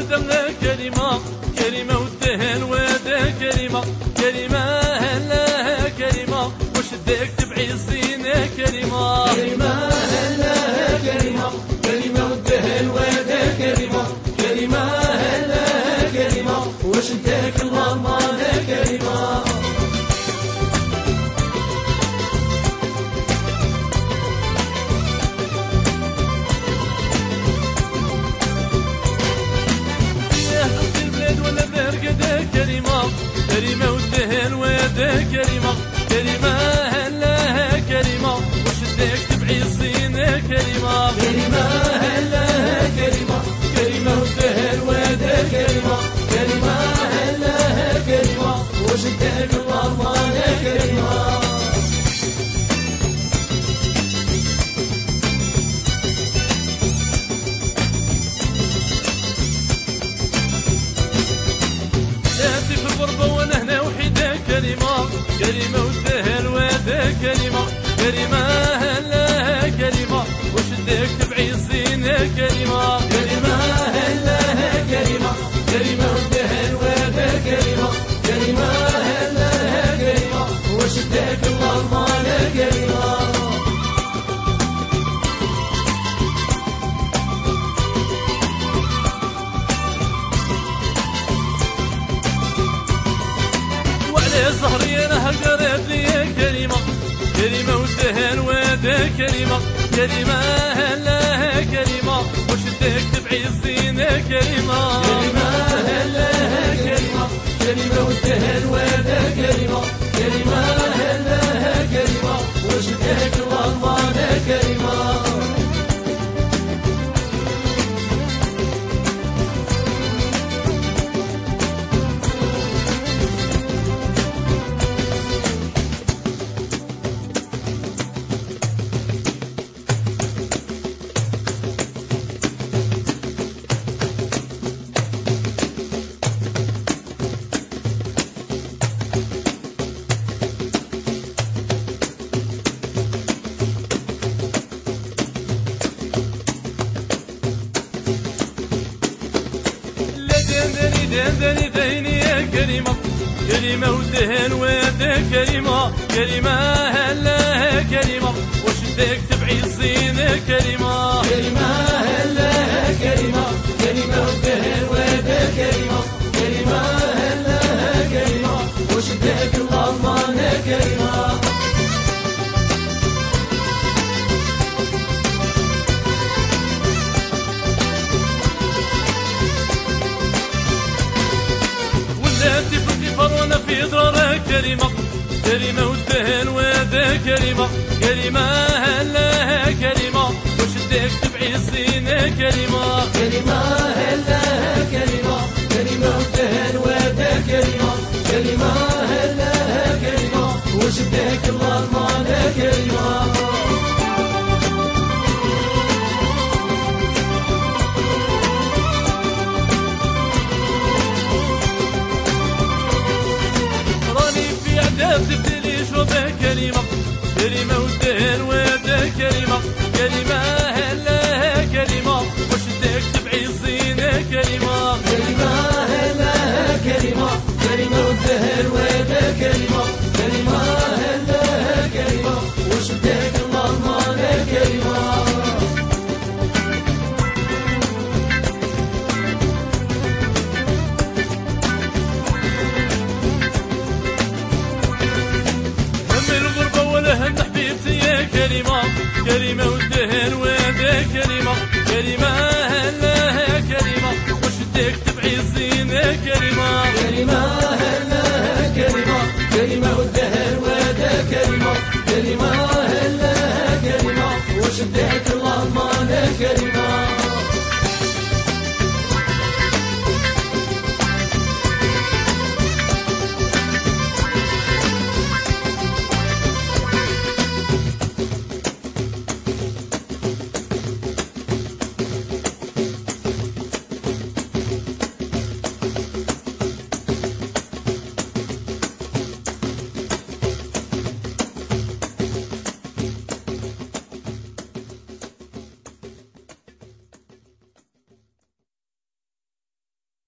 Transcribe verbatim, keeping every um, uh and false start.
وردة كلمة كلمة والدهن وده كلمة كلمة هلا كلمة وشدك تبعي الزينة كلمة كلمة هلا كلمة كلمة والدهن وده كلمة كلمة هلا كلمة وشدك الغمانة كلمة كلمة كلمة والدهن وده كلمة كلمة هلا كلمة وشدك تبعي الزينة كلمة كلمة هلا كلمة كلمة والدهن وده كلمة كلمة هلا كلمة وشدك الغمانة كلمة كلمة كلمة والدهن وده كلمة كلمة هلا كلمة وشدك تبعي الزينة كلمة كلمة هلا كلمة كلمة والدهن وده كلمة كلمة هلا كلمة وشدك الغمانة كلمة ظهري انا قريت لي كلمة كلمة والدهن وده كلمة كلمة هلا كلمة وشدك تبعي الزينة كلمة كلمة هلا كلمة كلمة والدهن وده كلمة كلمة هلا كلمة وشدك الغمانة كلمة دندني ديني يا كلمة كلمة والدهن وده كلمة كلمة هلا كلمة وشدك تبعي الزينة كلمة كلمة هلا كلمة كلمة والدهن وده كلمة كلمة هلا كلمة وشدك الغمانة كلمة انتي فوقي فرونة في ضرر كلمة كلمة والدهن وده كلمة كلمة هلا كلمة وشدك تبعي الزينة كلمة كلمة هلا كلمة كلمة والدهن وده كلمة كلمة هلا كلمة وشدك الغمانة كلمة تبدلي شوبه كلمة كلمة والدهن وده كلمة كلمة هلا كلمة وشدك تبعي الزينة كلمة كلمة هلا كلمة كلمة والدهن وده كلمة كلمة هلا كلمة وشدك الغمانة كلمة كلمة والدهن